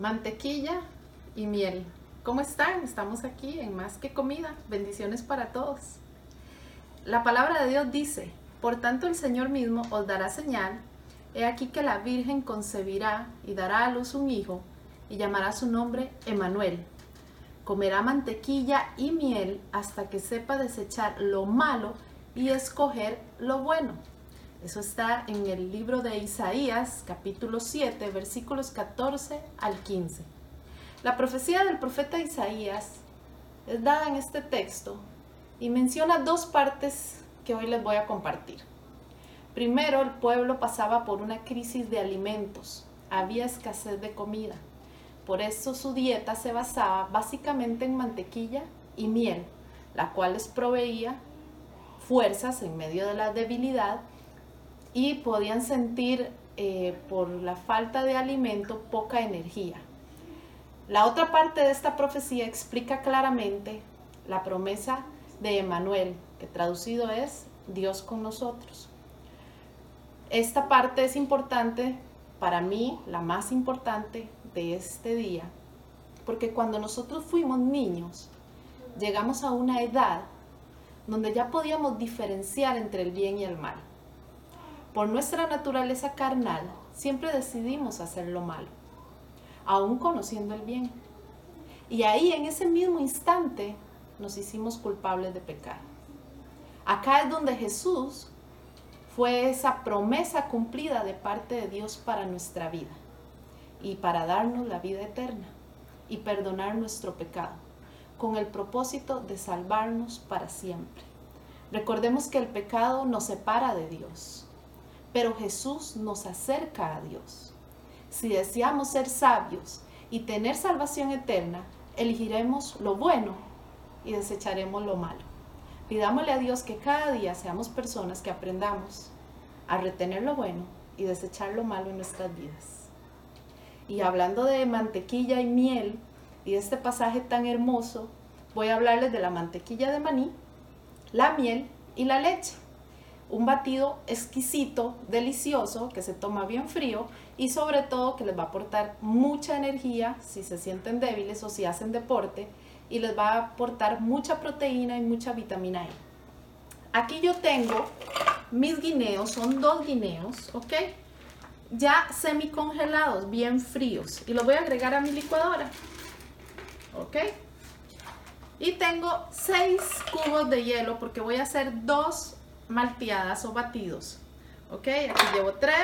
mantequilla y miel. ¿Cómo están? Estamos aquí en Más que Comida. Bendiciones para todos. La palabra de Dios dice: por tanto el Señor mismo os dará señal. He aquí que la Virgen concebirá y dará a luz un hijo, y llamará su nombre Emmanuel. Comerá mantequilla y miel hasta que sepa desechar lo malo y escoger lo bueno. Eso está en el libro de Isaías, capítulo 7, versículos 14 al 15. La profecía del profeta Isaías es dada en este texto y menciona dos partes que hoy les voy a compartir. Primero, el pueblo pasaba por una crisis de alimentos. Había escasez de comida. Por eso su dieta se basaba básicamente en mantequilla y miel, la cual les proveía fuerzas en medio de la debilidad y podían sentir por la falta de alimento poca energía. La otra parte de esta profecía explica claramente la promesa de Emmanuel, que traducido es Dios con nosotros. Esta parte es importante, para mí, la más importante de este día, porque cuando nosotros fuimos niños, llegamos a una edad donde ya podíamos diferenciar entre el bien y el mal. Por nuestra naturaleza carnal, siempre decidimos hacer lo malo, aún conociendo el bien. Y ahí, en ese mismo instante, nos hicimos culpables de pecar. Acá es donde Jesús fue esa promesa cumplida de parte de Dios para nuestra vida y para darnos la vida eterna y perdonar nuestro pecado, con el propósito de salvarnos para siempre. Recordemos que el pecado nos separa de Dios, pero Jesús nos acerca a Dios. Si deseamos ser sabios y tener salvación eterna, elegiremos lo bueno y desecharemos lo malo. Pidámosle a Dios que cada día seamos personas que aprendamos a retener lo bueno y desechar lo malo en nuestras vidas. Y hablando de mantequilla y miel y de este pasaje tan hermoso, voy a hablarles de la mantequilla de maní, la miel y la leche. Un batido exquisito, delicioso, que se toma bien frío y sobre todo que les va a aportar mucha energía si se sienten débiles o si hacen deporte, y les va a aportar mucha proteína y mucha vitamina E. Aquí yo tengo mis guineos, son 2 guineos, ¿ok? Ya semicongelados, bien fríos, y los voy a agregar a mi licuadora, ¿ok? Y tengo 6 cubos de hielo porque voy a hacer 2 malteadas o batidos, ¿ok? Aquí llevo 3,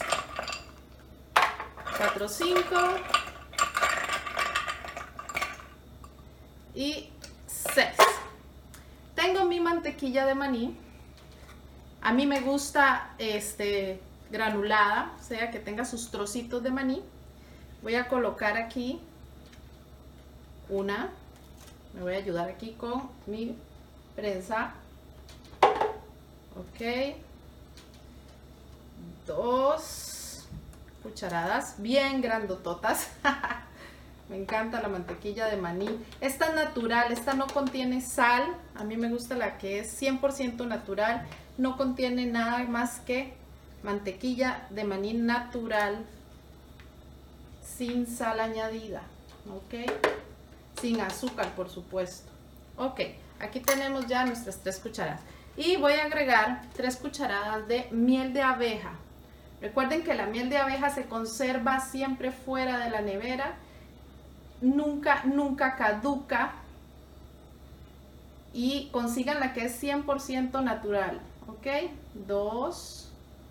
4, 5 y 6. Tengo mi mantequilla de maní. A mí me gusta granulada, o sea que tenga sus trocitos de maní. Voy a colocar aquí una. Me voy a ayudar aquí con mi prensa. Ok. 2 cucharadas bien grandototas. Me encanta la mantequilla de maní. Esta es natural, esta no contiene sal. A mí me gusta la que es 100% natural. No contiene nada más que mantequilla de maní natural, sin sal añadida, ¿ok? Sin azúcar, por supuesto. Ok, aquí tenemos ya nuestras 3 cucharadas. Y voy a agregar 3 cucharadas de miel de abeja. Recuerden que la miel de abeja se conserva siempre fuera de la nevera. Nunca caduca, y consigan la que es 100% natural, ok. 2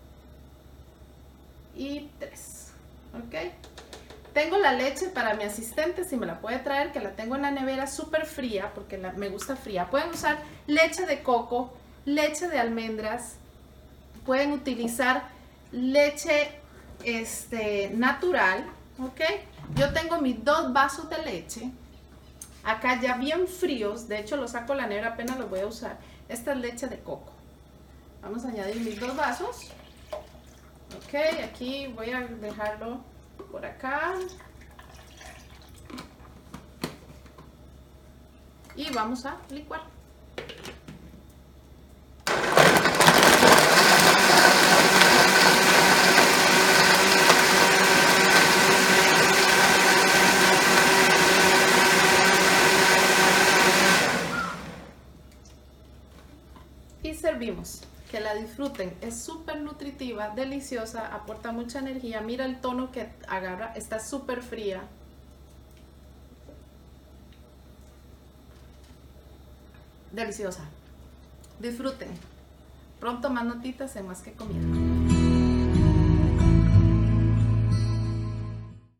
y 3, ok. Tengo la leche para mi asistente, si me la puede traer, que la tengo en la nevera súper fría porque me gusta fría. Pueden usar leche de coco, leche de almendras, pueden utilizar leche natural, ok. Yo tengo mis 2 vasos de leche acá ya bien fríos. De hecho los saco de la nevera, apenas los voy a usar. Esta es leche de coco. Vamos a añadir mis 2 vasos. Ok, aquí voy a dejarlo por acá. Y vamos a licuar. y servimos. Que la disfruten, es súper nutritiva, deliciosa, aporta mucha energía. Mira el tono que agarra, está súper fría. Deliciosa. Disfruten. Pronto más notitas en Más que Comida.